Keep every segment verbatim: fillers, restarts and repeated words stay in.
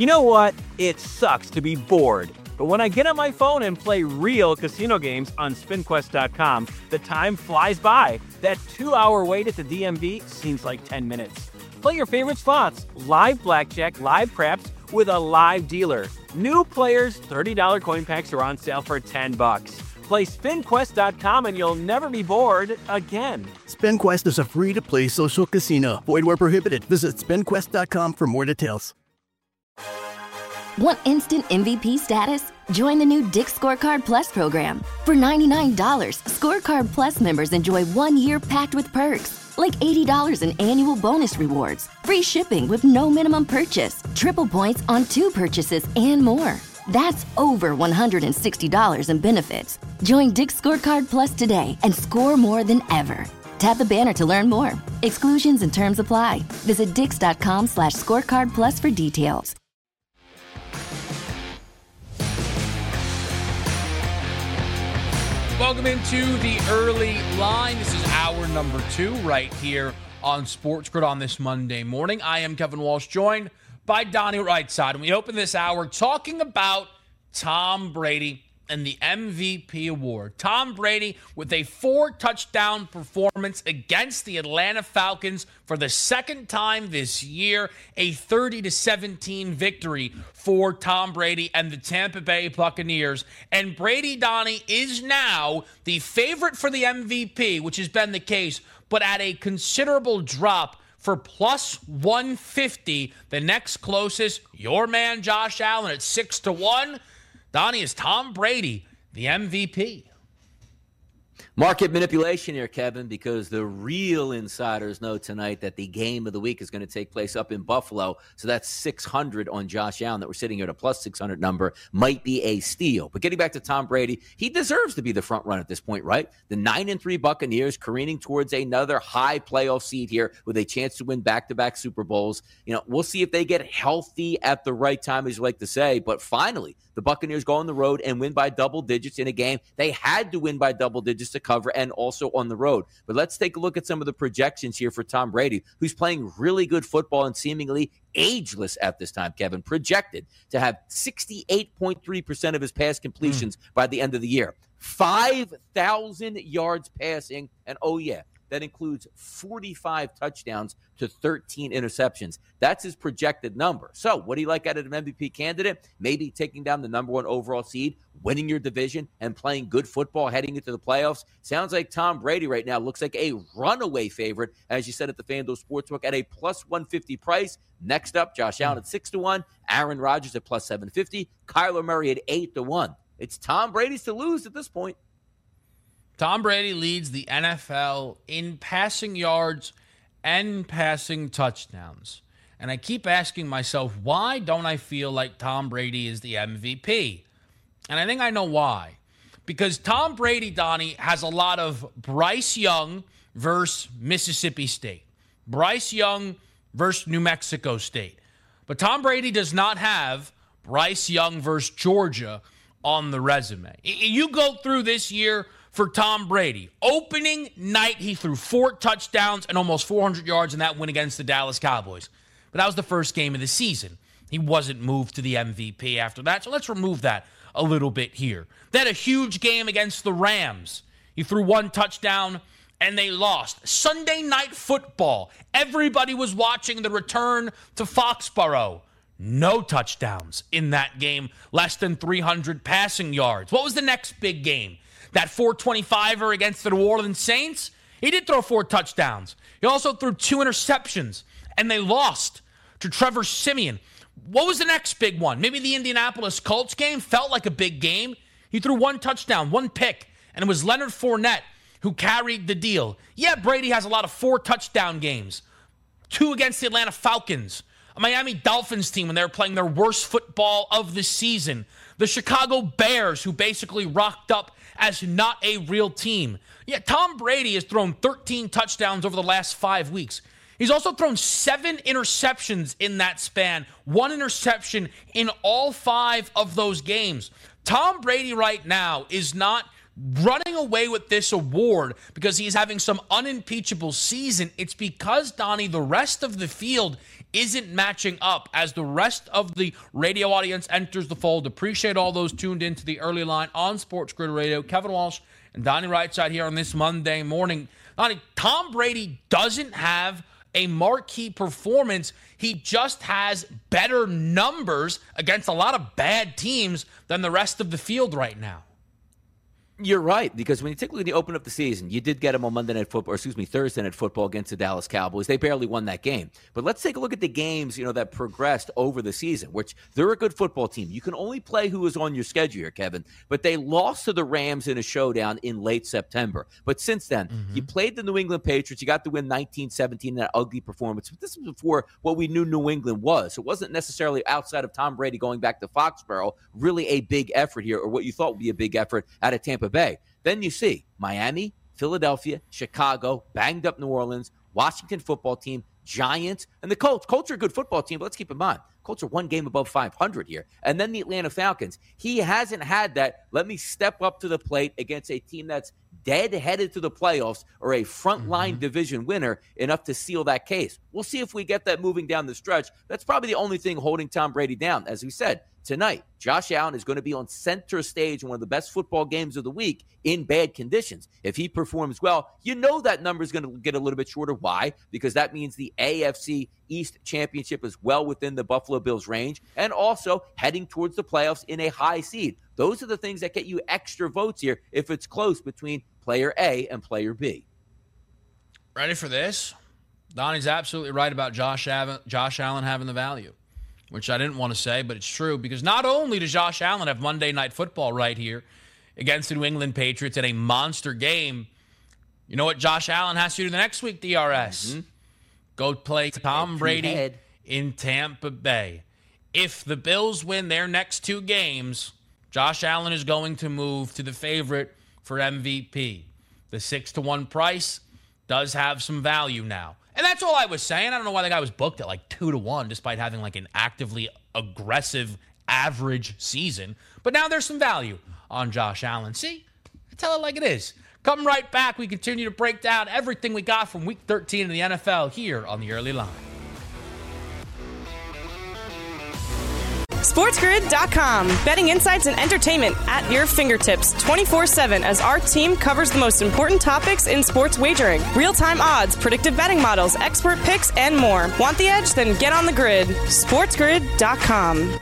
You know what? It sucks to be bored. But when I get on my phone and play real casino games on spin quest dot com, the time flies by. That two-hour wait at the D M V seems like ten minutes. Play your favorite slots, live blackjack, live craps, with a live dealer. New players, thirty dollars coin packs are on sale for ten bucks. Play spin quest dot com and you'll never be bored again. SpinQuest is a free-to-play social casino. Void where prohibited. Visit spin quest dot com for more details. Want instant M V P status? Join the new Dick's Scorecard Plus program. For ninety-nine dollars, Scorecard Plus members enjoy one year packed with perks, like eighty dollars in annual bonus rewards, free shipping with no minimum purchase, triple points on two purchases, and more. That's over one hundred sixty dollars in benefits. Join Dick's Scorecard Plus today and score more than ever. Tap the banner to learn more. Exclusions and terms apply. Visit dix.com slash scorecard plus for details. Welcome into the early line. This is hour number two right here on Sports Grid on this Monday morning. I am Kevin Walsh, joined by Donnie Rightside. And we open this hour talking about Tom Brady and the M V P award. Tom Brady with a four-touchdown performance against the Atlanta Falcons for the second time this year. A thirty to seventeen victory for Tom Brady and the Tampa Bay Buccaneers. And Brady, Donnie, is now the favorite for the M V P, which has been the case, but at a considerable drop for plus one fifty. The next closest, your man Josh Allen at six to one. Donnie, is Tom Brady the M V P? Market manipulation here, Kevin, because the real insiders know tonight that the game of the week is going to take place up in Buffalo. So that's six hundred on Josh Allen that we're sitting here at a plus six hundred number. Might be a steal. But getting back to Tom Brady, he deserves to be the front runner at this point, right? The nine and three Buccaneers careening towards another high playoff seed here with a chance to win back-to-back Super Bowls. You know, we'll see if they get healthy at the right time, as you like to say. But finally, the Buccaneers go on the road and win by double digits in a game they had to win by double digits to cover, and also on the road. But let's take a look at some of the projections here for Tom Brady, who's playing really good football and seemingly ageless at this time, Kevin. Projected to have sixty-eight point three percent of his pass completions mm. by the end of the year. five thousand yards passing, and oh yeah, that includes forty-five touchdowns to thirteen interceptions. That's his projected number. So what do you like out of an M V P candidate? Maybe taking down the number one overall seed, winning your division, and playing good football heading into the playoffs. Sounds like Tom Brady right now looks like a runaway favorite, as you said at the FanDuel Sportsbook, at a plus one fifty price. Next up, Josh Allen at six to one, Aaron Rodgers at plus seven fifty, Kyler Murray at eight to one. It's Tom Brady's to lose at this point. Tom Brady leads the N F L in passing yards and passing touchdowns. And I keep asking myself, why don't I feel like Tom Brady is the M V P? And I think I know why. Because Tom Brady, Donnie, has a lot of Bryce Young versus Mississippi State. Bryce Young versus New Mexico State. But Tom Brady does not have Bryce Young versus Georgia on the resume. You go through this year for Tom Brady. Opening night, he threw four touchdowns and almost four hundred yards in that win against the Dallas Cowboys. But that was the first game of the season. He wasn't moved to the M V P after that, so let's remove that a little bit here. They had a huge game against the Rams. He threw one touchdown, and they lost. Sunday Night Football. Everybody was watching the return to Foxborough. No touchdowns in that game. Less than three hundred passing yards. What was the next big game? That four twenty-five-er against the New Orleans Saints? He did throw four touchdowns. He also threw two interceptions, and they lost to Trevor Siemian. What was the next big one? Maybe the Indianapolis Colts game felt like a big game. He threw one touchdown, one pick, and it was Leonard Fournette who carried the deal. Yeah, Brady has a lot of four-touchdown games. Two against the Atlanta Falcons. A Miami Dolphins team when they were playing their worst football of the season. The Chicago Bears, who basically rocked up as not a real team. Yeah, Tom Brady has thrown thirteen touchdowns over the last five weeks. He's also thrown seven interceptions in that span. One interception in all five of those games. Tom Brady right now is not running away with this award because he's having some unimpeachable season. It's because, Donnie, the rest of the field isn't matching up as the rest of the radio audience enters the fold. Appreciate all those tuned into the early line on Sports Grid Radio. Kevin Walsh and Donnie Rightside here on this Monday morning. Donnie, Tom Brady doesn't have a marquee performance. He just has better numbers against a lot of bad teams than the rest of the field right now. You're right, because when you take a look at the open of the season, you did get them on Monday Night Football, or excuse me, Thursday Night Football against the Dallas Cowboys. They barely won that game. But let's take a look at the games, you know, that progressed over the season, which they're a good football team. You can only play who is on your schedule here, Kevin. But they lost to the Rams in a showdown in late September. But since then, mm-hmm. you played the New England Patriots. You got to win nineteen seventeen in that ugly performance. But this was before what we knew New England was. It wasn't necessarily outside of Tom Brady going back to Foxborough, really a big effort here, or what you thought would be a big effort out of Tampa Bay. Then you see Miami, Philadelphia, Chicago, banged up New Orleans, Washington football team, Giants, and the Colts. Colts are a good football team, but let's keep in mind, Colts are one game above five hundred here. And then the Atlanta Falcons. He hasn't had that, let me step up to the plate against a team that's dead headed to the playoffs or a frontline mm-hmm. division winner enough to seal that case. We'll see if we get that moving down the stretch. That's probably the only thing holding Tom Brady down. As we said, tonight, Josh Allen is going to be on center stage in one of the best football games of the week in bad conditions. If he performs well, you know that number is going to get a little bit shorter. Why? Because that means the A F C East Championship is well within the Buffalo Bills range and also heading towards the playoffs in a high seed. Those are the things that get you extra votes here if it's close between player A and player B. Ready for this? Donnie's absolutely right about Josh Allen, Josh Allen having the value, which I didn't want to say, but it's true, because not only does Josh Allen have Monday Night Football right here against the New England Patriots in a monster game, you know what Josh Allen has to do the next week, D R S? Mm-hmm. Go play Tom Brady in Tampa Bay. If the Bills win their next two games, Josh Allen is going to move to the favorite for M V P. The six to one price does have some value now. And that's all I was saying. I don't know why the guy was booked at like two to one, despite having like an actively aggressive average season. But now there's some value on Josh Allen. See? I tell it like it is. Coming right back, we continue to break down everything we got from Week thirteen in the N F L here on the Early Line. SportsGrid dot com. Betting insights and entertainment at your fingertips twenty-four seven as our team covers the most important topics in sports wagering. Real-time odds, predictive betting models, expert picks, and more. Want the edge? Then get on the grid. SportsGrid dot com.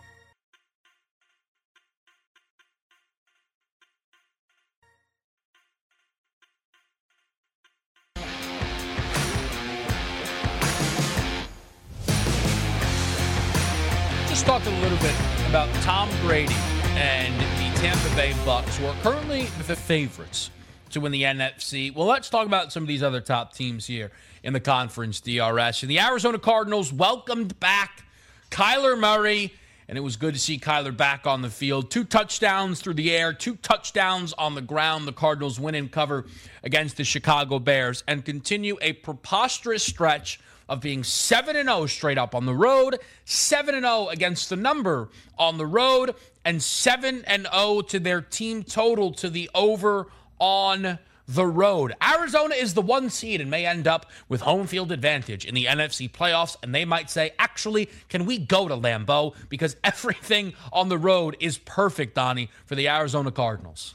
Talked a little bit about Tom Brady and the Tampa Bay Bucks, who are currently the favorites to win the N F C. Well, let's talk about some of these other top teams here in the conference, D R S. And the Arizona Cardinals welcomed back Kyler Murray, and it was good to see Kyler back on the field. Two touchdowns through the air, two touchdowns on the ground. The Cardinals win and cover against the Chicago Bears and continue a preposterous stretch of being seven and oh straight up on the road, seven and oh against the number on the road, and seven and oh to their team total to the over on the road. Arizona is the one seed and may end up with home field advantage in the N F C playoffs, and they might say, actually, can we go to Lambeau? Because everything on the road is perfect, Donnie, for the Arizona Cardinals.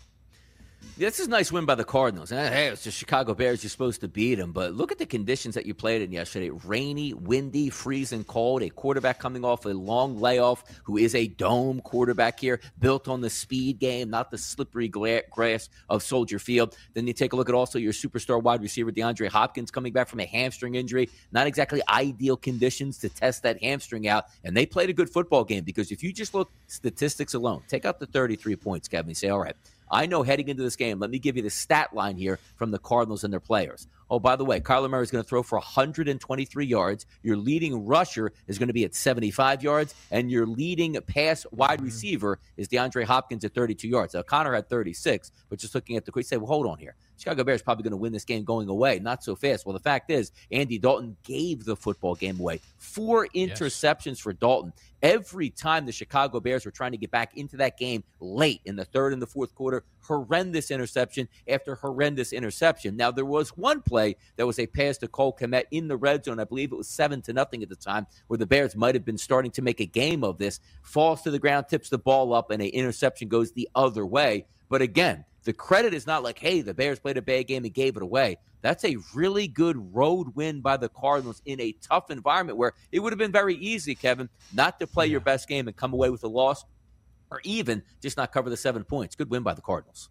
This is a nice win by the Cardinals. Hey, it's the Chicago Bears. You're supposed to beat them. But look at the conditions that you played in yesterday. Rainy, windy, freezing cold. A quarterback coming off a long layoff who is a dome quarterback here, built on the speed game, not the slippery gla- grass of Soldier Field. Then you take a look at also your superstar wide receiver, DeAndre Hopkins, coming back from a hamstring injury. Not exactly ideal conditions to test that hamstring out. And they played a good football game, because if you just look statistics alone, take out the thirty-three points, Kevin, you say, all right, I know heading into this game, let me give you the stat line here from the Cardinals and their players. Oh, by the way, Kyler Murray is going to throw for one hundred twenty-three yards. Your leading rusher is going to be at seventy-five yards, and your leading pass wide receiver is DeAndre Hopkins at thirty-two yards. Now, Connor had thirty-six, but just looking at the quick, say, well, hold on here. Chicago Bears probably going to win this game going away. Not so fast. Well, the fact is, Andy Dalton gave the football game away. Four interceptions yes. for Dalton. Every time the Chicago Bears were trying to get back into that game late in the third and the fourth quarter, horrendous interception after horrendous interception. Now, there was one play play. There was a pass to Cole Kmet in the red zone. I believe it was seven to nothing at the time, where the Bears might have been starting to make a game of this. Falls to the ground, tips the ball up, and an interception goes the other way. But again, the credit is not like, hey, the Bears played a bad game and gave it away. That's a really good road win by the Cardinals in a tough environment where it would have been very easy, Kevin, not to play your best game and come away with a loss, or even just not cover the seven points. Good win by the Cardinals.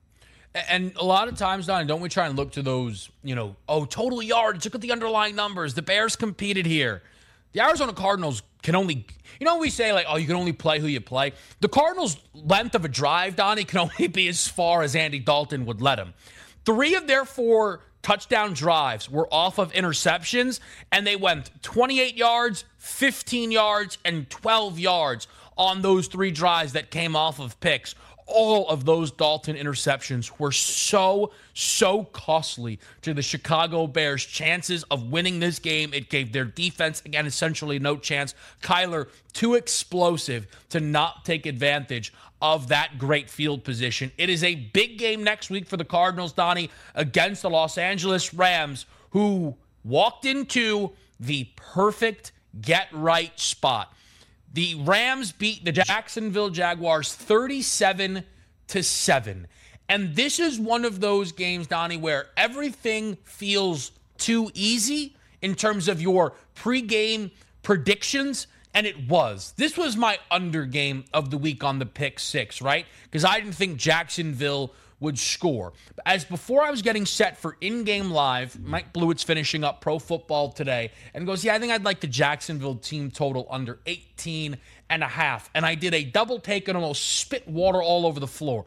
And a lot of times, Don, don't we try and look to those, you know, oh, total yards, look at the underlying numbers. The Bears competed here. The Arizona Cardinals can only, you know, we say like, oh, you can only play who you play. The Cardinals' length of a drive, Donnie, can only be as far as Andy Dalton would let them. Three of their four touchdown drives were off of interceptions, and they went twenty-eight yards, fifteen yards, and twelve yards on those three drives that came off of picks. All of those Dalton interceptions were so, so costly to the Chicago Bears' chances of winning this game. It gave their defense, again, essentially no chance. Kyler, too explosive to not take advantage of that great field position. It is a big game next week for the Cardinals, Donnie, against the Los Angeles Rams, who walked into the perfect get-right spot. The Rams beat the Jacksonville Jaguars thirty-seven to seven. And this is one of those games, Donnie, where everything feels too easy in terms of your pregame predictions, and it was. This was my under game of the week on the pick six, right? Because I didn't think Jacksonville would score. As before I was getting set for in-game live, Mike Blewett's finishing up Pro Football Today and goes, yeah, I think I'd like the Jacksonville team total under eighteen and a half. And I did a double take and almost spit water all over the floor.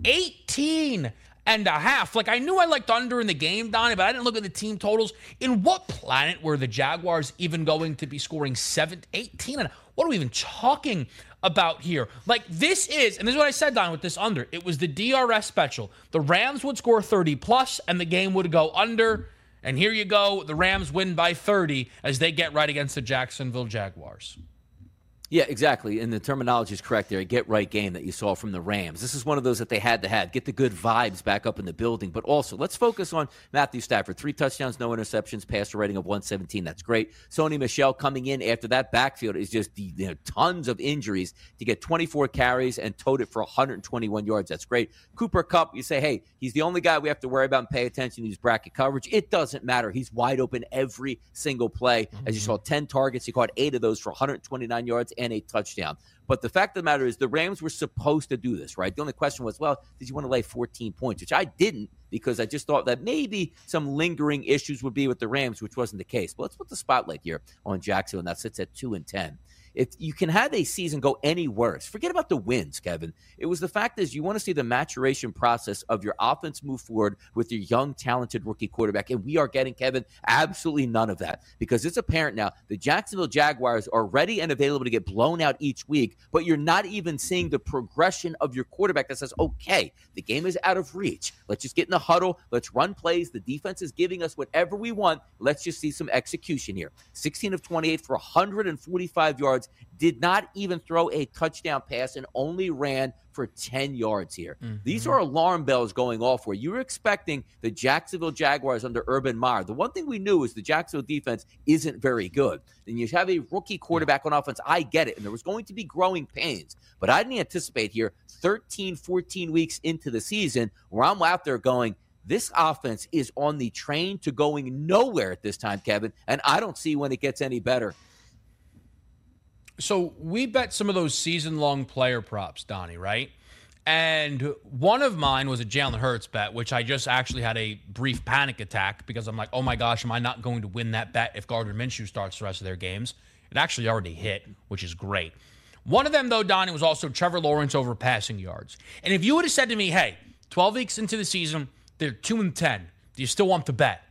eighteen and a half. Like, I knew I liked under in the game, Donnie, but I didn't look at the team totals. In what planet were the Jaguars even going to be scoring seven, eighteen? And what are we even talking about here? Like, this is, and this is what I said, Don, with this under. It was the D R S special. The Rams would score thirty plus, and the game would go under. And here you go. The Rams win by thirty as they get right against the Jacksonville Jaguars. Yeah, exactly. And the terminology is correct there. A get-right game that you saw from the Rams. This is one of those that they had to have. Get the good vibes back up in the building. But also, let's focus on Matthew Stafford. Three touchdowns, no interceptions, passer rating of one seventeen. That's great. Sony Michel coming in after that backfield is just, you know, tons of injuries to get twenty-four carries and towed it for one hundred twenty-one yards. That's great. Cooper Kupp, you say, hey, he's the only guy we have to worry about and pay attention to his bracket coverage. It doesn't matter. He's wide open every single play. Mm-hmm. As you saw, ten targets. He caught eight of those for one hundred twenty-nine yards and a touchdown. But the fact of the matter is the Rams were supposed to do this, right? The only question was, well, did you want to lay fourteen points? Which I didn't, because I just thought that maybe some lingering issues would be with the Rams, which wasn't the case. But let's put the spotlight here on Jacksonville, and that sits at two and ten. If you can have a season go any worse, forget about the wins, Kevin. It was the fact is you want to see the maturation process of your offense move forward with your young, talented rookie quarterback. And we are getting, Kevin, absolutely none of that, because it's apparent now the Jacksonville Jaguars are ready and available to get blown out each week, but you're not even seeing the progression of your quarterback that says, okay, the game is out of reach. Let's just get in the huddle. Let's run plays. The defense is giving us whatever we want. Let's just see some execution here. sixteen of twenty-eight for one hundred forty-five yards. Did not even throw a touchdown pass and only ran for ten yards here. Mm-hmm. These are alarm bells going off where you were expecting the Jacksonville Jaguars under Urban Meyer. The one thing we knew is the Jacksonville defense isn't very good. And you have a rookie quarterback on offense. I get it. And there was going to be growing pains. But I didn't anticipate here thirteen, fourteen weeks into the season where I'm out there going, this offense is on the train to going nowhere at this time, Kevin. And I don't see when it gets any better. So we bet some of those season-long player props, Donnie, right? And one of mine was a Jalen Hurts bet, which I just actually had a brief panic attack because I'm like, oh my gosh, am I not going to win that bet if Gardner Minshew starts the rest of their games? It actually already hit, which is great. One of them, though, Donnie, was also Trevor Lawrence over passing yards. And if you would have said to me, hey, twelve weeks into the season, they're two and ten, do you still want the bet?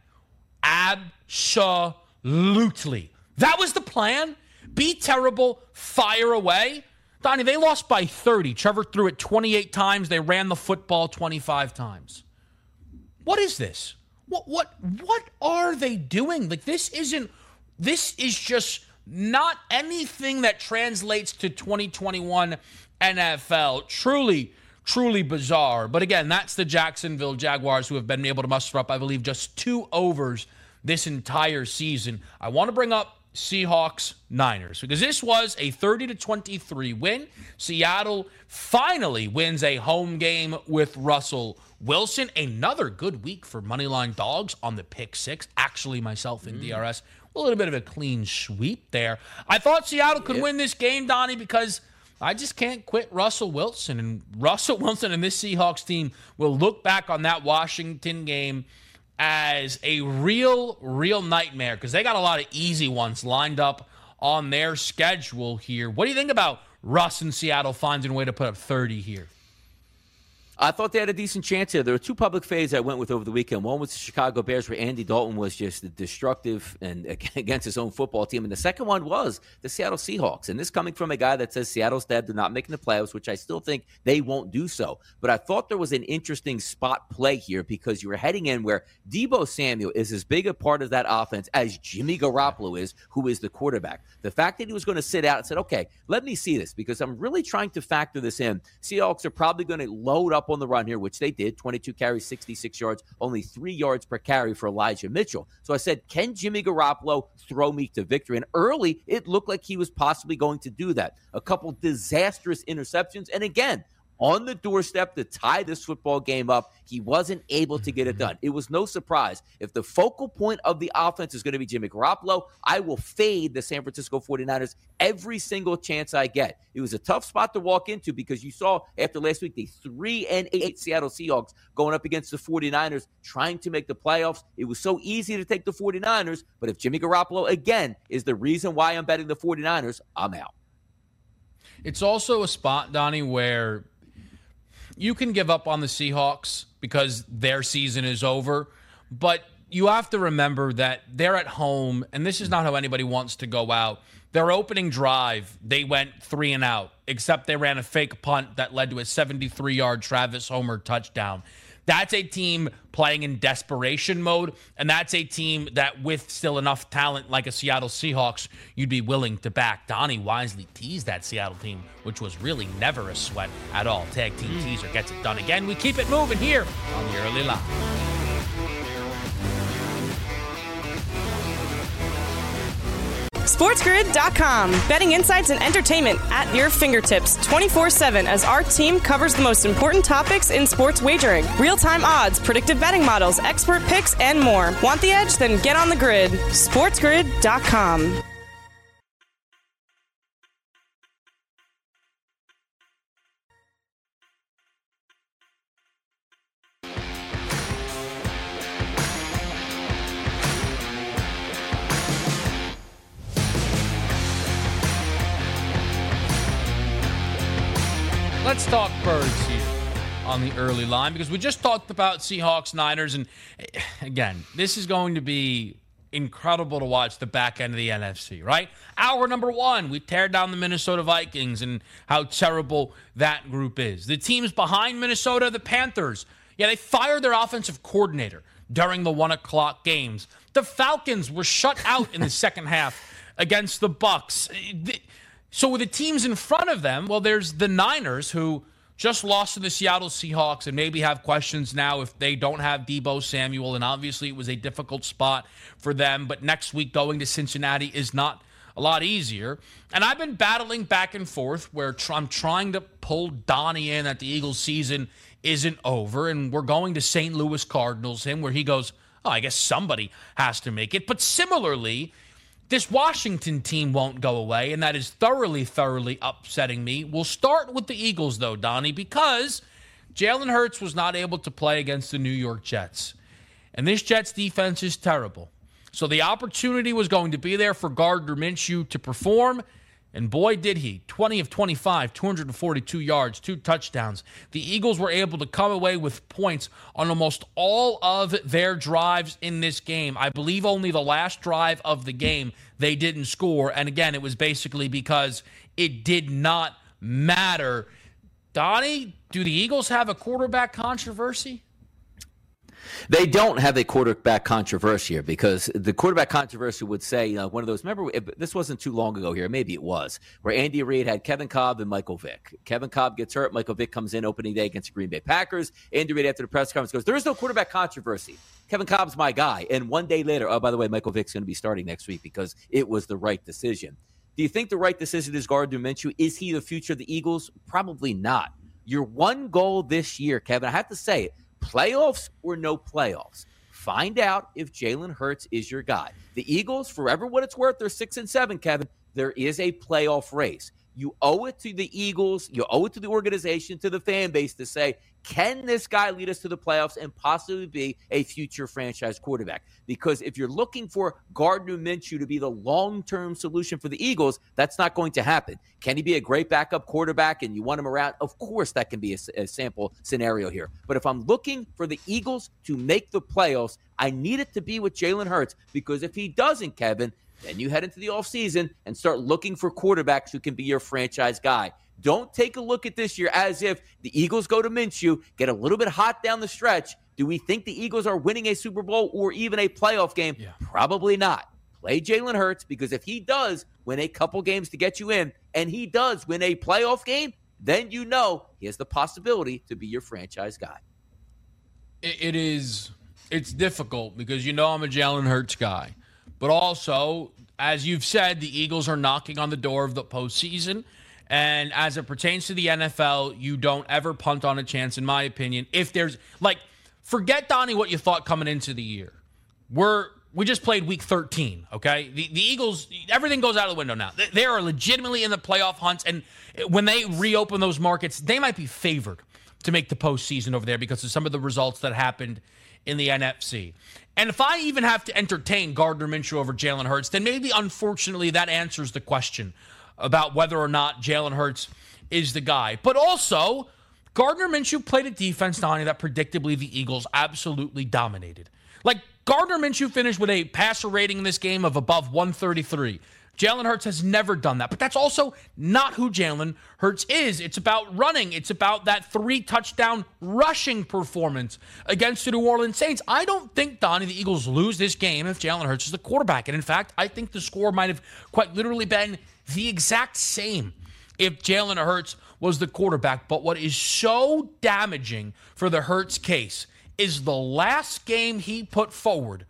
Absolutely. That was the plan. Be terrible, fire away. Donnie, they lost by thirty. Trevor threw it twenty-eight times. They ran the football twenty-five times. What is this? What what what are they doing? Like, this isn't, this is just not anything that translates to twenty twenty-one N F L. Truly, truly bizarre. But again, that's the Jacksonville Jaguars, who have been able to muster up, I believe, just two overs this entire season. I want to bring up Seahawks Niners because this was a thirty to twenty-three win. Seattle finally wins a home game with Russell Wilson. Another good week for Moneyline Dogs on the pick six. Actually, myself in mm. D R S, a little bit of a clean sweep there. I thought Seattle could yep. win this game, Donnie, because I just can't quit Russell Wilson. And Russell Wilson and this Seahawks team will look back on that Washington game as a real, real nightmare because they got a lot of easy ones lined up on their schedule here. What do you think about Russ and Seattle finding a way to put up thirty here? I thought they had a decent chance here. There were two public fades I went with over the weekend. One was the Chicago Bears, where Andy Dalton was just destructive and against his own football team. And the second one was the Seattle Seahawks. And this coming from a guy that says Seattle's dead, they're not making the playoffs, which I still think they won't do so. But I thought there was an interesting spot play here because you were heading in where Deebo Samuel is as big a part of that offense as Jimmy Garoppolo is, who is the quarterback. The fact that he was going to sit out and said, okay, let me see this because I'm really trying to factor this in. Seahawks are probably going to load up on the run here, which they did. twenty-two carries, sixty-six yards, only three yards per carry for Elijah Mitchell. So I said, can Jimmy Garoppolo throw me to victory? And early, it looked like he was possibly going to do that. A couple disastrous interceptions. And again, on the doorstep to tie this football game up, he wasn't able to get it done. It was no surprise. If the focal point of the offense is going to be Jimmy Garoppolo, I will fade the San Francisco forty-niners every single chance I get. It was a tough spot to walk into because you saw after last week the three and eight Seattle Seahawks going up against the forty-niners trying to make the playoffs. It was so easy to take the forty-niners, but if Jimmy Garoppolo, again, is the reason why I'm betting the forty-niners, I'm out. It's also a spot, Donnie, where you can give up on the Seahawks because their season is over, but you have to remember that they're at home, and this is not how anybody wants to go out. Their opening drive, they went three and out, except they ran a fake punt that led to a seventy-three-yard Travis Homer touchdown. That's a team playing in desperation mode, and that's a team that with still enough talent like a Seattle Seahawks, you'd be willing to back. Donnie wisely teased that Seattle team, which was really never a sweat at all. Tag team mm. teaser gets it done again. We keep it moving here on the early line. SportsGrid dot com. Betting insights and entertainment at your fingertips twenty-four seven as our team covers the most important topics in sports wagering. Real-time odds, predictive betting models, expert picks, and more. Want the edge? Then get on the grid. SportsGrid dot com. Let's talk birds here on the early line because we just talked about Seahawks, Niners, and again, this is going to be incredible to watch the back end of the N F C, right? Hour number one, we tear down the Minnesota Vikings and how terrible that group is. The teams behind Minnesota, the Panthers, yeah, they fired their offensive coordinator during the one o'clock games. The Falcons were shut out in the second half against the Bucs. The, So with the teams in front of them, well, there's the Niners who just lost to the Seattle Seahawks and maybe have questions now if they don't have Deebo Samuel. And obviously it was a difficult spot for them. But next week going to Cincinnati is not a lot easier. And I've been battling back and forth where tr- I'm trying to pull Donnie in that the Eagles season isn't over. And we're going to Saint Louis Cardinals, him, where he goes, oh, I guess somebody has to make it. But similarly, this Washington team won't go away, and that is thoroughly, thoroughly upsetting me. We'll start with the Eagles, though, Donnie, because Jalen Hurts was not able to play against the New York Jets. And this Jets defense is terrible. So the opportunity was going to be there for Gardner Minshew to perform, and boy, did he. twenty of twenty-five, two hundred forty-two yards, two touchdowns. The Eagles were able to come away with points on almost all of their drives in this game. I believe only the last drive of the game they didn't score. And again, it was basically because it did not matter. Donnie, do the Eagles have a quarterback controversy? They don't have a quarterback controversy here because the quarterback controversy would say, you know, one of those, remember, this wasn't too long ago here, maybe it was, where Andy Reid had Kevin Kolb and Michael Vick. Kevin Kolb gets hurt. Michael Vick comes in opening day against the Green Bay Packers. Andy Reid, after the press conference, goes, there is no quarterback controversy. Kevin Kolb's my guy. And one day later, oh, by the way, Michael Vick's going to be starting next week because it was the right decision. Do you think the right decision is Gardner Minshew? Is he the future of the Eagles? Probably not. Your one goal this year, Kevin, I have to say it, playoffs or no playoffs. Find out if Jalen Hurts is your guy. The Eagles, forever what it's worth, they're six and seven, Kevin. There is a playoff race. You owe it to the Eagles, you owe it to the organization, to the fan base to say, can this guy lead us to the playoffs and possibly be a future franchise quarterback? Because if you're looking for Gardner Minshew to be the long-term solution for the Eagles, that's not going to happen. Can he be a great backup quarterback and you want him around? Of course, that can be a, a sample scenario here. But if I'm looking for the Eagles to make the playoffs, I need it to be with Jalen Hurts, because if he doesn't, Kevin, then you head into the offseason and start looking for quarterbacks who can be your franchise guy. Don't take a look at this year as if the Eagles go to Minshew, get a little bit hot down the stretch. Do we think the Eagles are winning a Super Bowl or even a playoff game? Yeah. Probably not. Play Jalen Hurts, because if he does win a couple games to get you in, and he does win a playoff game, then you know he has the possibility to be your franchise guy. It is, it's difficult because you know I'm a Jalen Hurts guy. But also, as you've said, the Eagles are knocking on the door of the postseason. And as it pertains to the N F L, you don't ever punt on a chance, in my opinion. If there's, like, forget, Donnie, what you thought coming into the year. We're, we just played week thirteen, okay? The, the Eagles, everything goes out of the window now. They, they are legitimately in the playoff hunts. And when they reopen those markets, they might be favored to make the postseason over there because of some of the results that happened in the N F C. And if I even have to entertain Gardner Minshew over Jalen Hurts, then maybe, unfortunately, that answers the question about whether or not Jalen Hurts is the guy. But also, Gardner Minshew played a defense, Donnie, that predictably the Eagles absolutely dominated. Like, Gardner Minshew finished with a passer rating in this game of above one thirty-three. Jalen Hurts has never done that. But that's also not who Jalen Hurts is. It's about running. It's about that three-touchdown rushing performance against the New Orleans Saints. I don't think, Donnie, the Eagles lose this game if Jalen Hurts is the quarterback. And, in fact, I think the score might have quite literally been the exact same if Jalen Hurts was the quarterback. But what is so damaging for the Hurts case is the last game he put forward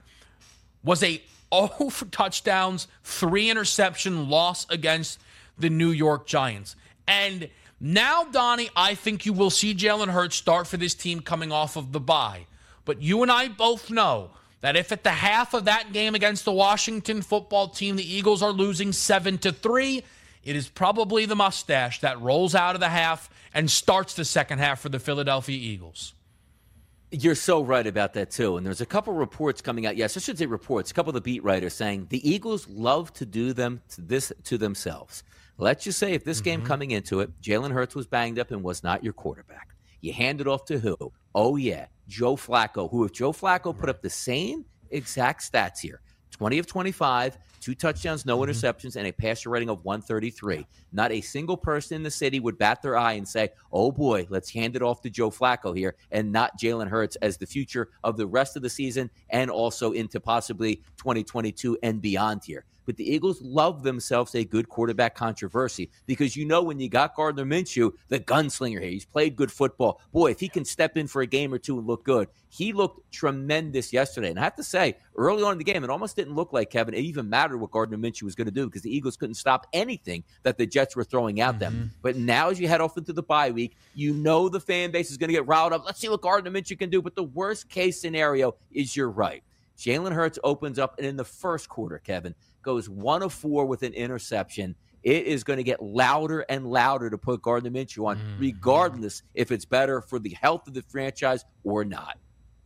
was a oh touchdowns, three interception loss against the New York Giants. And now, Donnie, I think you will see Jalen Hurts start for this team coming off of the bye. But you and I both know that if at the half of that game against the Washington football team, the Eagles are losing seven to three, it is probably the mustache that rolls out of the half and starts the second half for the Philadelphia Eagles. You're so right about that, too. And there's a couple reports coming out. Yes, I should say reports. A couple of the beat writers saying the Eagles love to do them to this to themselves. Let's just say if this mm-hmm. game coming into it, Jalen Hurts was banged up and was not your quarterback. You hand it off to who? Oh, yeah, Joe Flacco, who if Joe Flacco put up the same exact stats here, twenty of twenty-five, two touchdowns, no mm-hmm. interceptions, and a passer rating of one thirty-three. Not a single person in the city would bat their eye and say, oh boy, let's hand it off to Joe Flacco here, and not Jalen Hurts as the future of the rest of the season and also into possibly twenty twenty-two and beyond here. But the Eagles love themselves a good quarterback controversy because you know when you got Gardner Minshew, the gunslinger here, he's played good football. Boy, if he can step in for a game or two and look good. He looked tremendous yesterday. And I have to say, early on in the game, it almost didn't look like, Kevin, it even mattered what Gardner Minshew was going to do because the Eagles couldn't stop anything that the Jets were throwing at mm-hmm. them. But now as you head off into the bye week, you know the fan base is going to get riled up. Let's see what Gardner Minshew can do. But the worst case scenario is you're right. Jalen Hurts opens up, and in the first quarter, Kevin, goes one of four with an interception. It is going to get louder and louder to put Gardner Minshew on, mm-hmm. regardless if it's better for the health of the franchise or not.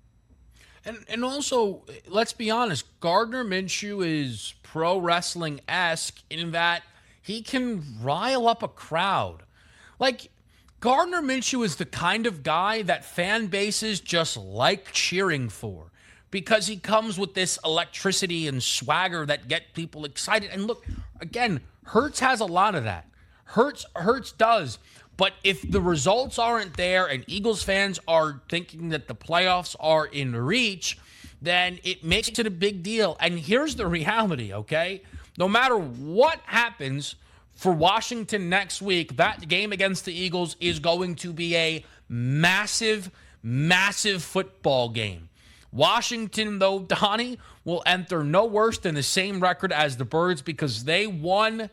And and also, let's be honest, Gardner Minshew is pro wrestling-esque in that he can rile up a crowd. Like, Gardner Minshew is the kind of guy that fan bases just like cheering for, because he comes with this electricity and swagger that get people excited. And look, again, Hurts has a lot of that. Hurts, Hurts does. But if the results aren't there and Eagles fans are thinking that the playoffs are in reach, then it makes it a big deal. And here's the reality, okay? No matter what happens for Washington next week, that game against the Eagles is going to be a massive, massive football game. Washington, though, Donnie, will enter no worse than the same record as the Birds because they won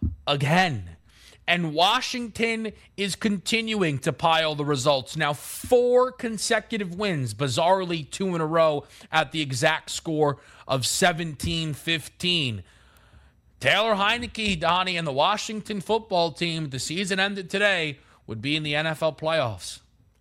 again. And Washington is continuing to pile the results. Now, four consecutive wins, bizarrely two in a row at the exact score of seventeen fifteen. Taylor Heineke, Donnie, and the Washington football team, the season ended today, would be in the N F L playoffs.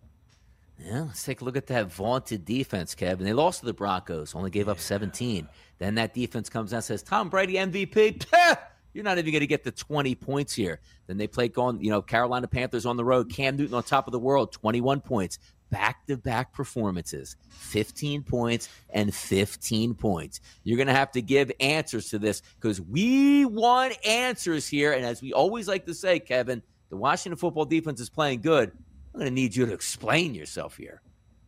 Yeah, let's take a look at that vaunted defense, Kevin. They lost to the Broncos, only gave up seventeen. Then that defense comes out and says, Tom Brady, M V P. You're not even going to get the twenty points here. Then they play going, you know, Carolina Panthers on the road. Cam Newton on top of the world, twenty-one points. Back-to-back performances, fifteen points and fifteen points. You're going to have to give answers to this because we want answers here. And as we always like to say, Kevin, the Washington football defense is playing good. I'm going to need you to explain yourself here.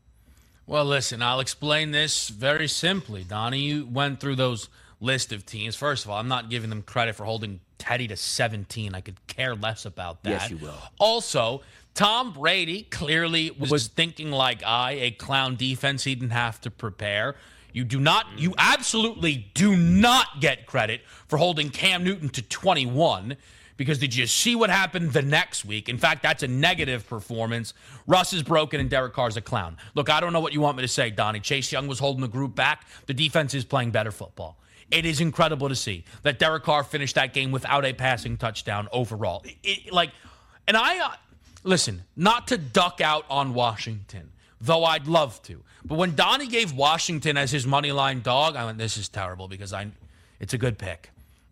Well, listen, I'll explain this very simply. Donnie, you went through those list of teams. First of all, I'm not giving them credit for holding Teddy to seventeen. I could care less about that. Yes, you will. Also, Tom Brady clearly was thinking like I, a clown defense he didn't have to prepare. You do not, you absolutely do not get credit for holding Cam Newton to twenty-one. Because did you see what happened the next week? In fact, that's a negative performance. Russ is broken and Derek Carr's a clown. Look, I don't know what you want me to say, Donnie. Chase Young was holding the group back. The defense is playing better football. It is incredible to see that Derek Carr finished that game without a passing touchdown overall. It, it, like, and I, uh, listen, not to duck out on Washington, though I'd love to. But when Donnie gave Washington as his money line dog, I went, this is terrible because I, it's a good pick.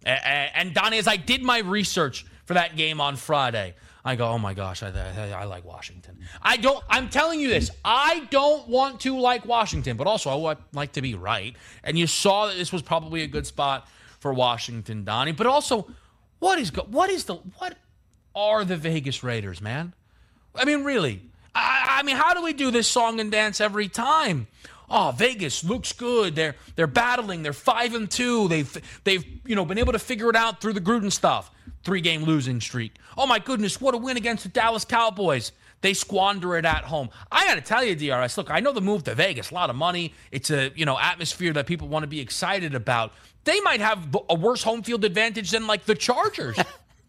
And Donnie, as I did my research for that game on Friday, I go, oh my gosh, I, I, I like Washington. I don't, I'm telling you this, I don't want to like Washington, but also I would like to be right. And you saw that this was probably a good spot for Washington, Donnie. But also, what is, what is the, what are the Vegas Raiders, man? I mean, really, I, I mean, how do we do this song and dance every time? Oh, Vegas looks good. They're they're battling. They're five and two. They've they've you know been able to figure it out through the Gruden stuff. Three game losing streak. Oh my goodness, what a win against the Dallas Cowboys. They squander it at home. I got to tell you, D R S. Look, I know the move to Vegas, a lot of money. It's a you know atmosphere that people want to be excited about. They might have a worse home field advantage than like the Chargers.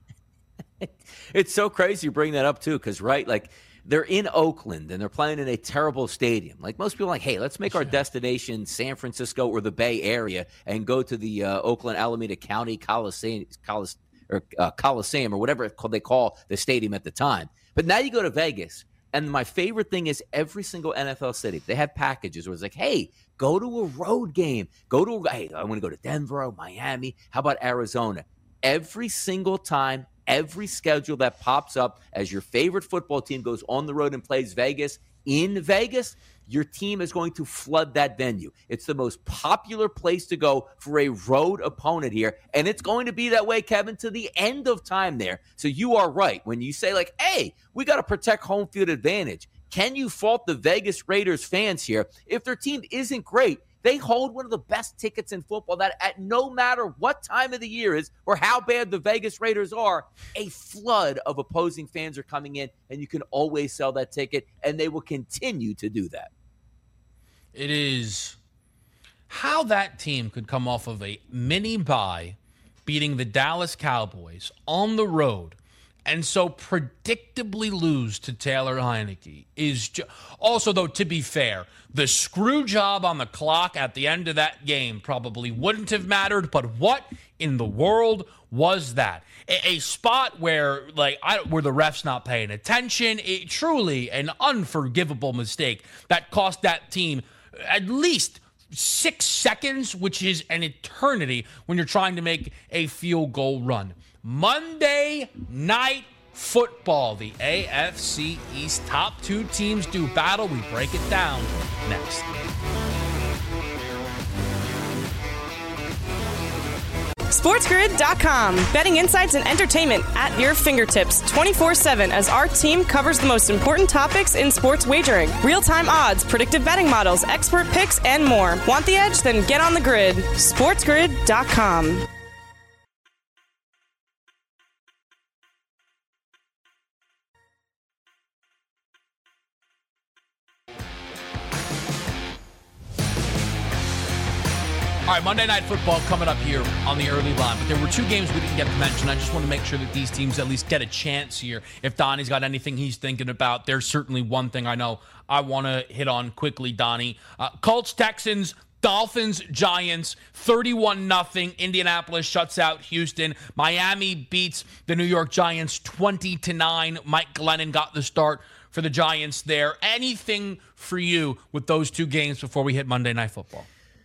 It's so crazy you bring that up too, because right, like. They're in Oakland, and they're playing in a terrible stadium. Like, most people are like, hey, let's make our destination San Francisco or the Bay Area and go to the uh, Oakland Alameda County Coliseum, Colis- or, uh, Coliseum or whatever they call the stadium at the time. But now you go to Vegas, and my favorite thing is every single N F L city, they have packages where it's like, hey, go to a road game. Go to, a, hey, I want to go to Denver or Miami. How about Arizona? Every single time, every schedule that pops up as your favorite football team goes on the road and plays Vegas, in Vegas, your team is going to flood that venue. It's the most popular place to go for a road opponent here, and it's going to be that way, Kevin, to the end of time there. So you are right. When you say, like, hey, we got to protect home field advantage, can you fault the Vegas Raiders fans here? If their team isn't great, they hold one of the best tickets in football that at no matter what time of the year is or how bad the Vegas Raiders are, a flood of opposing fans are coming in, and you can always sell that ticket, and they will continue to do that. It is how that team could come off of a mini bye, beating the Dallas Cowboys on the road, and so predictably lose to Taylor Heineke is ju- also, though, to be fair, the screw job on the clock at the end of that game probably wouldn't have mattered, but what in the world was that? A, a spot where, like, I, where the ref's not paying attention, it, truly an unforgivable mistake that cost that team at least six seconds, which is an eternity when you're trying to make a field goal run. Monday Night Football, the A F C East top two teams do battle. We break it down next. SportsGrid dot com. Betting insights and entertainment at your fingertips twenty-four seven as our team covers the most important topics in sports wagering. Real-time odds, predictive betting models, expert picks, and more. Want the edge? Then get on the grid. SportsGrid dot com. All right, Monday Night Football coming up here on the early line. But there were two games we didn't get to mention. I just want to make sure that these teams at least get a chance here. If Donnie's got anything he's thinking about, there's certainly one thing I know I want to hit on quickly, Donnie. Uh, Colts, Texans, Dolphins, Giants, thirty-one nothing. Indianapolis shuts out Houston. Miami beats the New York Giants twenty to nine. Mike Glennon got the start for the Giants there. Anything for you with those two games before we hit Monday Night Football?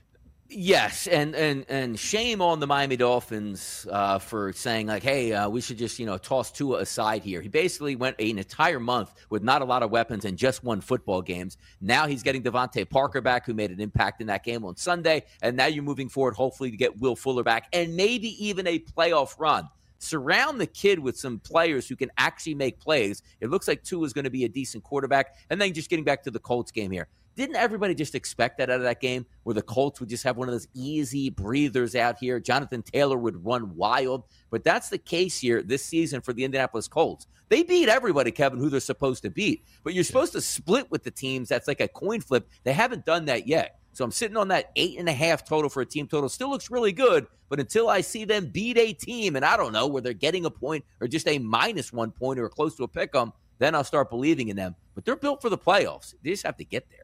Yes, and and and shame on the Miami Dolphins uh, for saying, like, hey, uh, we should just, you know, toss Tua aside here. He basically went an entire month with not a lot of weapons and just won football games. Now he's getting Devontae Parker back, who made an impact in that game on Sunday, and now you're moving forward, hopefully, to get Will Fuller back and maybe even a playoff run. Surround the kid with some players who can actually make plays. It looks like Tua is going to be a decent quarterback. And then just getting back to the Colts game here. Didn't everybody just expect that out of that game, where the Colts would just have one of those easy breathers out here? Jonathan Taylor would run wild. But that's the case here this season for the Indianapolis Colts. They beat everybody, Kevin, who they're supposed to beat. But you're supposed to split with the teams. That's like a coin flip. They haven't done that yet. So I'm sitting on that eight and a half total for a team total. Still looks really good, but until I see them beat a team, and I don't know, where they're getting a point or just a minus one point or close to a pick 'em, then I'll start believing in them. But they're built for the playoffs. They just have to get there.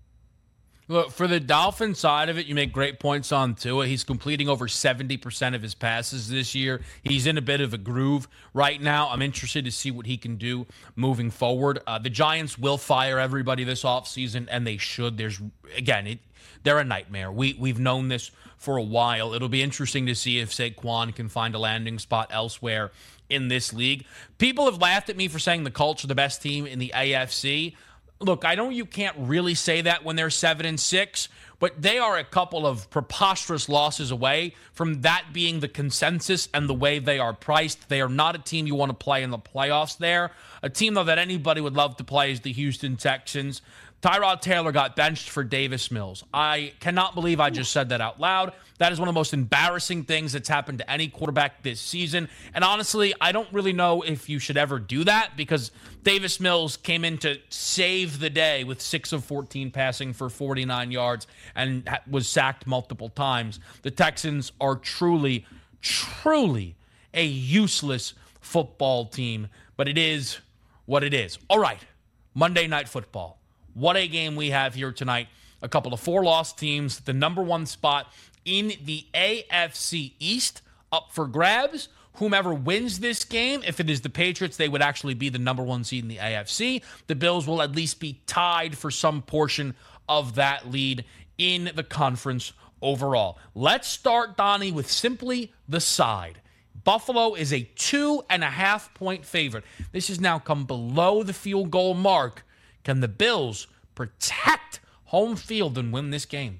Look, for the Dolphin side of it, you make great points on Tua. He's completing over seventy percent of his passes this year. He's in a bit of a groove right now. I'm interested to see what he can do moving forward. Uh, the Giants will fire everybody this offseason, and they should. There's, again, it, they're a nightmare. We, we've known this for a while. It'll be interesting to see if Saquon can find a landing spot elsewhere in this league. People have laughed at me for saying the Colts are the best team in the A F C. Look, I know you can't really say that when they're seven and six, but they are a couple of preposterous losses away from that being the consensus and the way they are priced. They are not a team you want to play in the playoffs there. A team, though, that anybody would love to play is the Houston Texans. Tyrod Taylor got benched for Davis Mills. I cannot believe I just said that out loud. That is one of the most embarrassing things that's happened to any quarterback this season. And honestly, I don't really know if you should ever do that, because Davis Mills came in to save the day with six of fourteen passing for forty-nine yards and was sacked multiple times. The Texans are truly, truly a useless football team, but it is what it is. All right, Monday Night Football. What a game we have here tonight. A couple of four-loss teams, the number one spot in the A F C East up for grabs. Whomever wins this game, if it is the Patriots, they would actually be the number one seed in the A F C. The Bills will at least be tied for some portion of that lead in the conference overall. Let's start, Donnie, with simply the side. Buffalo is a two and a half point favorite. This has now come below the field goal mark. Can the Bills protect home field and win this game?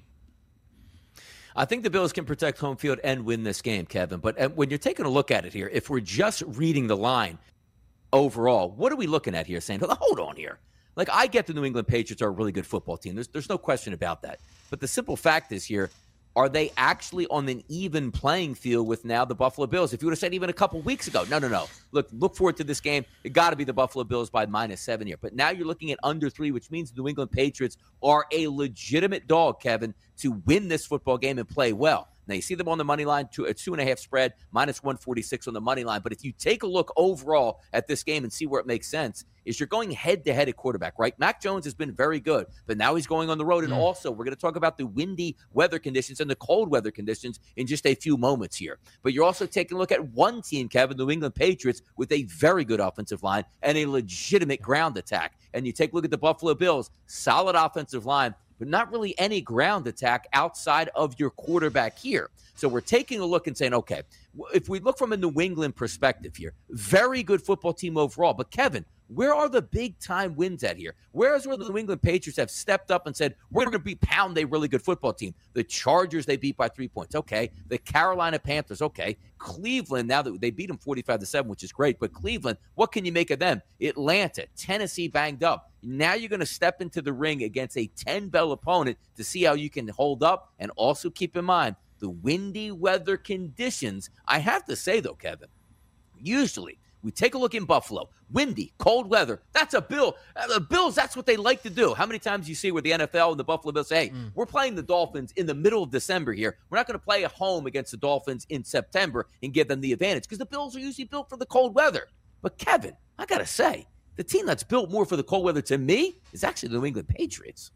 I think the Bills can protect home field and win this game, Kevin. But when you're taking a look at it here, if we're just reading the line overall, what are we looking at here? Saying, hold on here. Like, I get the New England Patriots are a really good football team. There's, there's no question about that. But the simple fact is here, are they actually on an even playing field with now the Buffalo Bills? If you would have said even a couple weeks ago, no, no, no. Look, look forward to this game. It got to be the Buffalo Bills by minus seven here. But now you're looking at under three, which means the New England Patriots are a legitimate dog, Kevin, to win this football game and play well. Now, you see them on the money line, two, a two and a half spread, minus one forty-six on the money line. But if you take a look overall at this game and see where it makes sense, is you're going head-to-head at quarterback, right? Mac Jones has been very good, but now he's going on the road. And mm. also, we're going to talk about the windy weather conditions and the cold weather conditions in just a few moments here. But you're also taking a look at one team, Kevin, New England Patriots, with a very good offensive line and a legitimate ground attack. And you take a look at the Buffalo Bills, solid offensive line, but not really any ground attack outside of your quarterback here. So we're taking a look and saying, okay, if we look from a New England perspective here, very good football team overall. But Kevin, Where are the big-time wins at here? Where's where the New England Patriots have stepped up and said, we're going to be pound a really good football team? The Chargers, they beat by three points. Okay. The Carolina Panthers, okay. Cleveland, now that they beat them forty-five to seven, which is great. But Cleveland, what can you make of them? Atlanta, Tennessee banged up. Now you're going to step into the ring against a ten-bell opponent to see how you can hold up. And also keep in mind, the windy weather conditions. I have to say, though, Kevin, usually we take a look in Buffalo, windy, cold weather. That's a Bill. Uh, the Bills, that's what they like to do. How many times do you see where the N F L and the Buffalo Bills say, hey, mm. we're playing the Dolphins in the middle of December here. We're not going to play at home against the Dolphins in September and give them the advantage because the Bills are usually built for the cold weather. But, Kevin, I got to say, the team that's built more for the cold weather to me is actually the New England Patriots.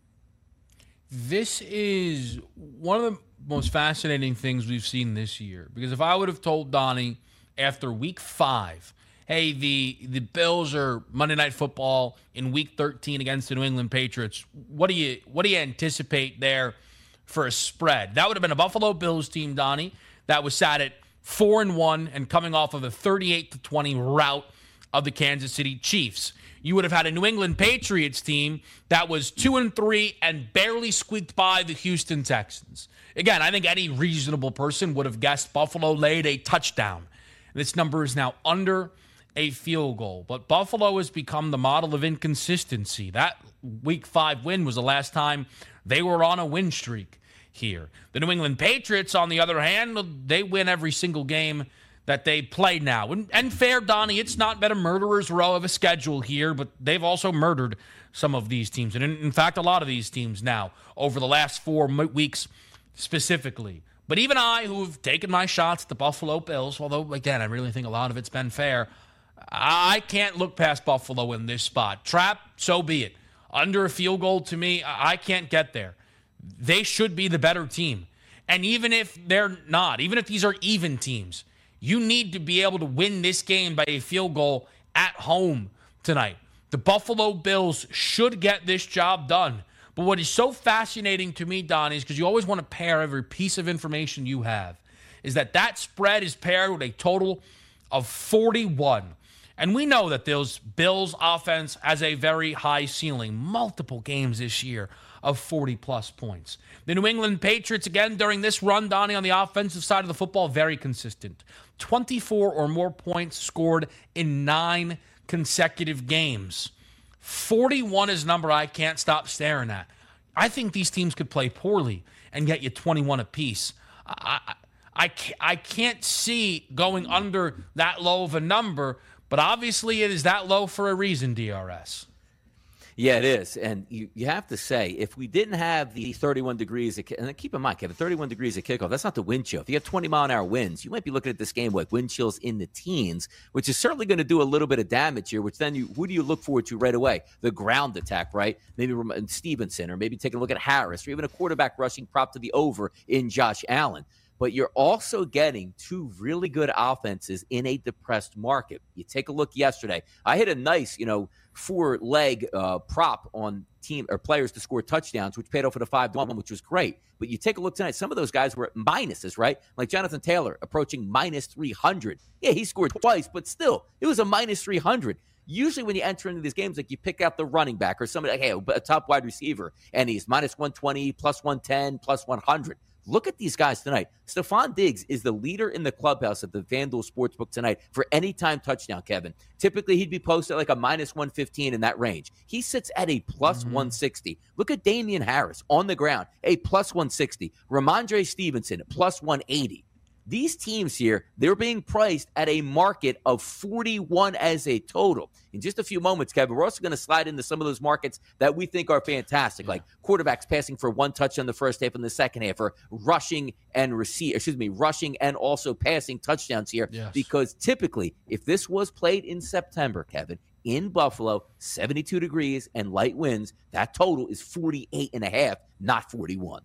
This is one of the most fascinating things we've seen this year. Because if I would have told Donnie after week five, hey, the, the Bills are Monday Night Football in week thirteen against the New England Patriots, what do you what do you anticipate there for a spread? That would have been a Buffalo Bills team, Donnie, that was sat at four and one and coming off of a thirty-eight to twenty rout of the Kansas City Chiefs. You would have had a New England Patriots team that was two and three and barely squeaked by the Houston Texans. Again, I think any reasonable person would have guessed Buffalo laid a touchdown. This number is now under a field goal. But Buffalo has become the model of inconsistency. That week five win was the last time they were on a win streak here. The New England Patriots, on the other hand, they win every single game that they play now. And, and fair, Donnie, it's not been a murderer's row of a schedule here, but they've also murdered some of these teams. And in, in fact, a lot of these teams now over the last four weeks specifically. But even I, who've taken my shots at the Buffalo Bills, although, again, I really think a lot of it's been fair, I can't look past Buffalo in this spot. Trap, so be it. Under a field goal, to me, I can't get there. They should be the better team. And even if they're not, even if these are even teams, you need to be able to win this game by a field goal at home tonight. The Buffalo Bills should get this job done. But what is so fascinating to me, Donnie, is because you always want to pair every piece of information you have, is that that spread is paired with a total of forty-one. And we know that those Bills offense has a very high ceiling, multiple games this year of forty-plus points. The New England Patriots, again, during this run, Donnie, on the offensive side of the football, very consistent. twenty-four or more points scored in nine consecutive games. forty-one is a number I can't stop staring at. I think these teams could play poorly and get you twenty-one apiece. I, I, I, I can't see going under that low of a number, but obviously it is that low for a reason, D R S. Yeah, it is. And you, you have to say, if we didn't have the thirty-one degrees, at, and keep in mind, Kevin, thirty-one degrees at kickoff, that's not the wind chill. If you have twenty mile an hour winds, you might be looking at this game with wind chills in the teens, which is certainly going to do a little bit of damage here, which then you, who do you look forward to right away? The ground attack, right? Maybe Stevenson, or maybe taking a look at Harris, or even a quarterback rushing prop to the over in Josh Allen. But you're also getting two really good offenses in a depressed market. You take a look yesterday. I hit a nice, you know, four-leg uh, prop on team or players to score touchdowns, which paid off at a five to one, which was great. But you take a look tonight. Some of those guys were at minuses, right? Like Jonathan Taylor approaching minus three hundred. Yeah, he scored twice, but still, it was a minus three hundred. Usually when you enter into these games, like you pick out the running back or somebody like, hey, a top wide receiver, and he's minus one twenty, plus one ten, plus one hundred. Look at these guys tonight. Stephon Diggs is the leader in the clubhouse at the FanDuel Sportsbook tonight for anytime touchdown, Kevin. Typically, he'd be posted like a minus one fifteen in that range. He sits at a plus mm-hmm. one sixty. Look at Damian Harris on the ground, a plus one sixty. Ramondre Stevenson, plus one eighty. These teams here, they're being priced at a market of forty-one as a total. In just a few moments, Kevin, we're also going to slide into some of those markets that we think are fantastic, yeah. like quarterbacks passing for one touchdown in the first half and the second half, or rushing and receive, excuse me, rushing and also passing touchdowns here. Yes. Because typically, if this was played in September, Kevin, in Buffalo, seventy-two degrees and light winds, that total is forty-eight and a half, not forty-one.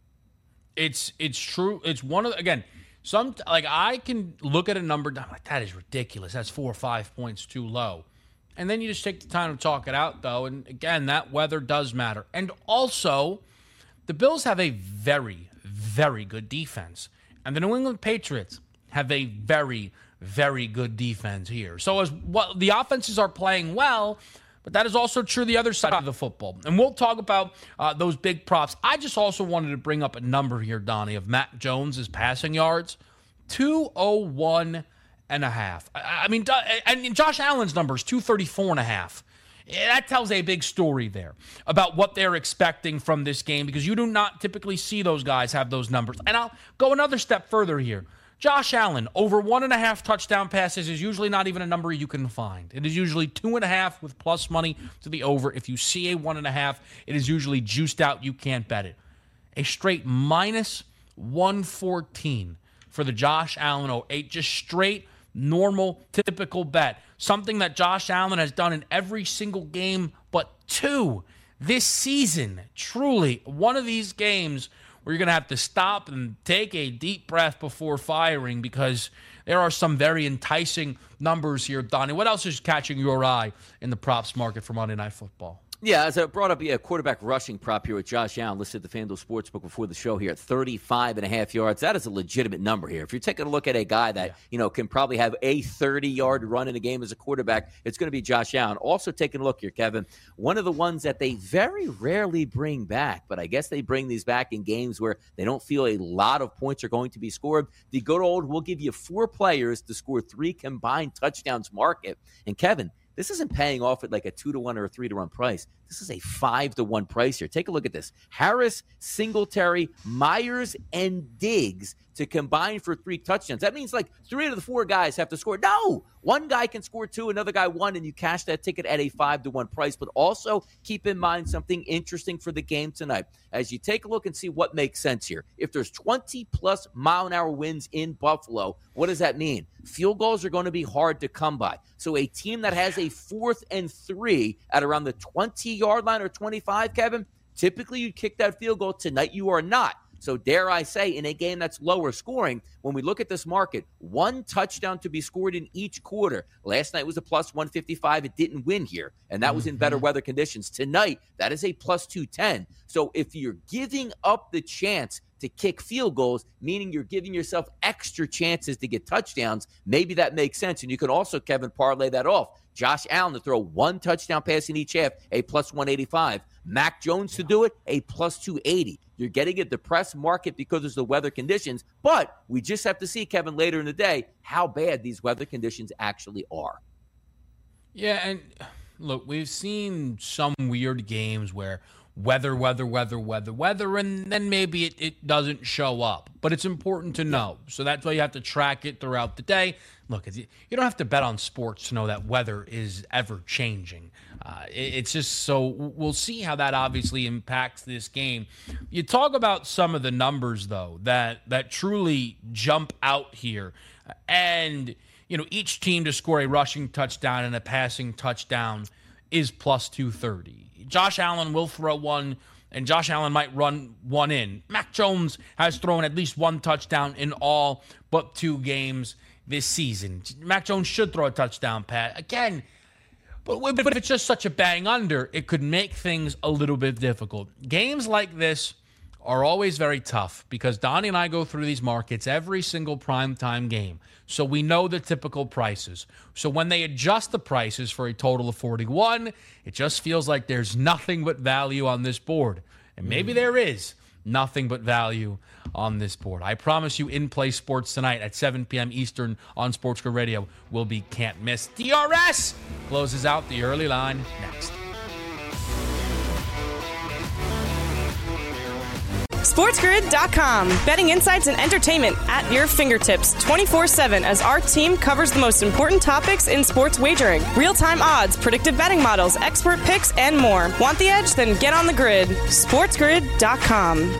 It's it's true. It's one of the, again. Some like I can look at a number, I'm like, that is ridiculous. That's four or five points too low. And then you just take the time to talk it out, though. And again, that weather does matter. And also, the Bills have a very, very good defense. And the New England Patriots have a very, very good defense here. So as what the offenses are playing well, but that is also true the other side of the football. And we'll talk about uh, those big props. I just also wanted to bring up a number here, Donnie, of Mac Jones's passing yards. two oh one and a half. I, I mean, and Josh Allen's number is two thirty-four and a half. That tells a big story there about what they're expecting from this game, because you do not typically see those guys have those numbers. And I'll go another step further here. Josh Allen, over one and a half touchdown passes is usually not even a number you can find. It is usually two and a half with plus money to the over. If you see a one and a half, it is usually juiced out. You can't bet it. A straight minus one fourteen for the Josh Allen oh eight. Just straight, normal, typical bet. Something that Josh Allen has done in every single game but two this season. Truly, one of these games where you're going to have to stop and take a deep breath before firing, because there are some very enticing numbers here, Donnie. What else is catching your eye in the props market for Monday Night Football? Yeah, as I brought up, yeah, quarterback rushing prop here with Josh Allen listed at the FanDuel Sportsbook before the show here at thirty-five and a half yards. That is a legitimate number here. If you're taking a look at a guy that, yeah. you know, can probably have a thirty-yard run in a game as a quarterback, it's going to be Josh Allen. Also taking a look here, Kevin, one of the ones that they very rarely bring back, but I guess they bring these back in games where they don't feel a lot of points are going to be scored. The good old, we'll give you four players to score three combined touchdowns market. And Kevin, this isn't paying off at like a two to one or a three to one price. This is a five to one price here. Take a look at this. Harris, Singletary, Myers, and Diggs to combine for three touchdowns. That means like three of the four guys have to score. No, one guy can score two, another guy one, and you cash that ticket at a five to one price. But also keep in mind something interesting for the game tonight. As you take a look and see what makes sense here. If there's twenty plus mile an hour winds in Buffalo, what does that mean? Field goals are going to be hard to come by. So a team that has a fourth and three at around the twenty-yard line or twenty-five, Kevin, typically you'd kick that field goal. Tonight you are not. So dare I say, in a game that's lower scoring, when we look at this market, one touchdown to be scored in each quarter. Last night was a plus one fifty-five. It didn't win here, and that was in better weather conditions. Tonight, that is a plus two ten. So if you're giving up the chance to kick field goals, meaning you're giving yourself extra chances to get touchdowns, maybe that makes sense. And you can also, Kevin, parlay that off. Josh Allen to throw one touchdown pass in each half, a plus one eighty-five. Mac Jones to do it, a plus two eighty. You're getting a depressed market because of the weather conditions, but we just have to see, Kevin, later in the day, how bad these weather conditions actually are. Yeah, and look, we've seen some weird games where weather, weather, weather, weather, weather, and then maybe it, it doesn't show up. But it's important to know. So that's why you have to track it throughout the day. Look, you don't have to bet on sports to know that weather is ever changing. Uh, it, it's just so we'll see how that obviously impacts this game. You talk about some of the numbers, though, that, that truly jump out here. And, you know, each team to score a rushing touchdown and a passing touchdown is plus two thirty. Josh Allen will throw one, and Josh Allen might run one in. Mac Jones has thrown at least one touchdown in all but two games this season. Mac Jones should throw a touchdown pass. Again, but, but if it's just such a bang under, it could make things a little bit difficult. Games like this are always very tough because Donnie and I go through these markets every single primetime game. So we know the typical prices. So when they adjust the prices for a total of forty-one, it just feels like there's nothing but value on this board. And maybe mm. there is nothing but value on this board. I promise you, In-Play Sports tonight at seven p.m. Eastern on SportsGrid Radio will be can't miss. D R S closes out the early line next. SportsGrid dot com. Betting insights and entertainment at your fingertips twenty-four seven as our team covers the most important topics in sports wagering. Real-time odds, predictive betting models, expert picks, and more. Want the edge? Then get on the grid. SportsGrid dot com.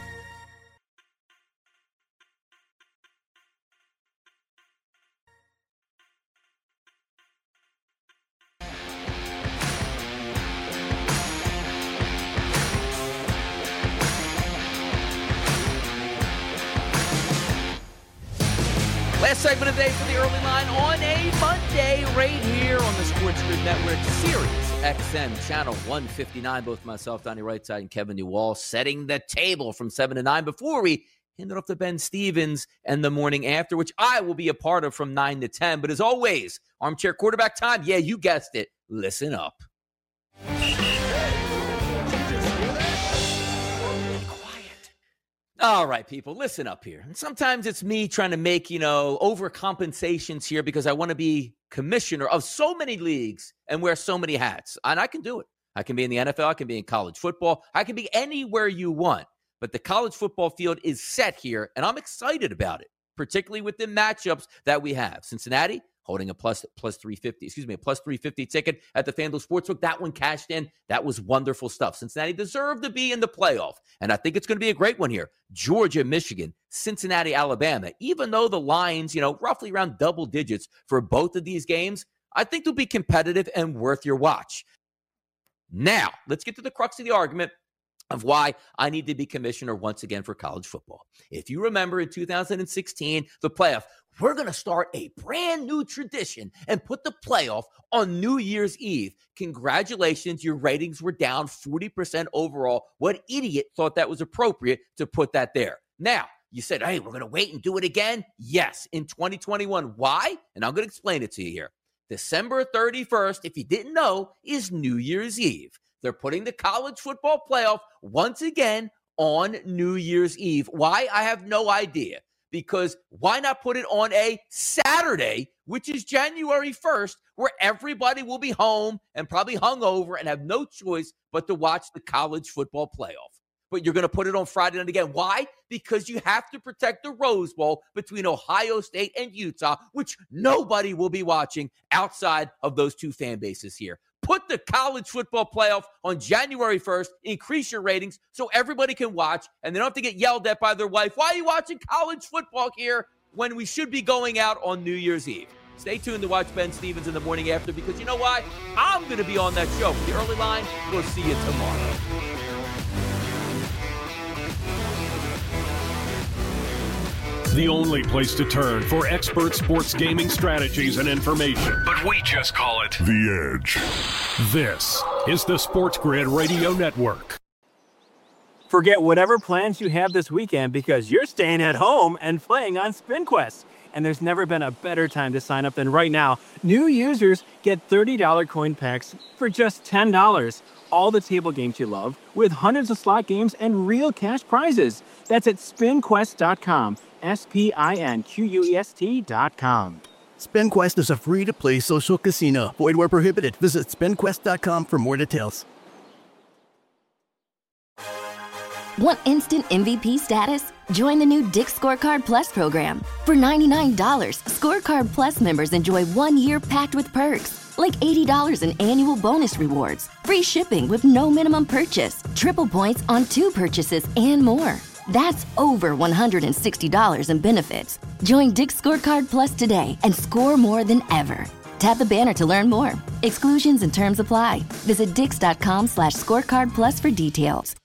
Last segment of the day for the early line on a Monday right here on the SportsGrid Network, Sirius X M, channel one fifty-nine. Both myself, Donnie Rightside, and Kevin Newell setting the table from seven to nine. Before we hand it off to Ben Stevens and the morning after, which I will be a part of from nine to ten. But as always, armchair quarterback time. Yeah, you guessed it. Listen up. All right, people, listen up here. And sometimes it's me trying to make, you know, overcompensations here because I want to be commissioner of so many leagues and wear so many hats. And I can do it. I can be in the N F L. I can be in college football. I can be anywhere you want. But the college football field is set here, and I'm excited about it, particularly with the matchups that we have. Cincinnati holding a plus plus three fifty, excuse me, a plus three fifty ticket at the FanDuel Sportsbook. That one cashed in. That was wonderful stuff. Cincinnati deserved to be in the playoff, and I think it's going to be a great one here. Georgia, Michigan, Cincinnati, Alabama. Even though the lines, you know, roughly around double digits for both of these games, I think they'll be competitive and worth your watch. Now, let's get to the crux of the argument of why I need to be commissioner once again for college football. If you remember in two thousand sixteen, the playoff, we're going to start a brand new tradition and put the playoff on New Year's Eve. Congratulations, your ratings were down forty percent overall. What idiot thought that was appropriate to put that there? Now, you said, hey, we're going to wait and do it again? Yes, in twenty twenty-one. Why? And I'm going to explain it to you here. December thirty-first, if you didn't know, is New Year's Eve. They're putting the college football playoff once again on New Year's Eve. Why? I have no idea. Because why not put it on a Saturday, which is January first, where everybody will be home and probably hungover and have no choice but to watch the college football playoff. But you're going to put it on Friday night again. Why? Because you have to protect the Rose Bowl between Ohio State and Utah, which nobody will be watching outside of those two fan bases here. Put the college football playoff on January first, increase your ratings so everybody can watch, and they don't have to get yelled at by their wife. Why are you watching college football here when we should be going out on New Year's Eve? Stay tuned to watch Ben Stevens in the morning after, because you know why? I'm going to be on that show. For the early line, we'll see you tomorrow. The only place to turn for expert sports gaming strategies and information. But we just call it The Edge. This is the Sports Grid Radio Network. Forget whatever plans you have this weekend because you're staying at home and playing on SpinQuest. And there's never been a better time to sign up than right now. New users get thirty dollars coin packs for just ten dollars. All the table games you love with hundreds of slot games and real cash prizes. That's at spin quest dot com. S P I N Q U E S T dot com. SpinQuest is a free-to-play social casino. Void where prohibited. Visit spin quest dot com for more details. Want instant M V P status? Join the new Dick's Scorecard Plus program. For ninety-nine dollars, Scorecard Plus members enjoy one year packed with perks, like eighty dollars in annual bonus rewards, free shipping with no minimum purchase, triple points on two purchases, and more. That's over one hundred sixty dollars in benefits. Join Dick's Scorecard Plus today and score more than ever. Tap the banner to learn more. Exclusions and terms apply. Visit dix dot com slash scorecard plus for details.